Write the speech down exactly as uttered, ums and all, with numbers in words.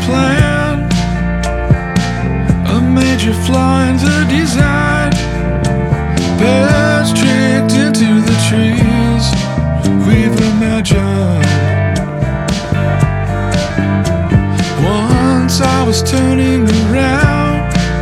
plan, a major flaw in the design. Birds tricked into the trees we've imagined. Once I was turning around,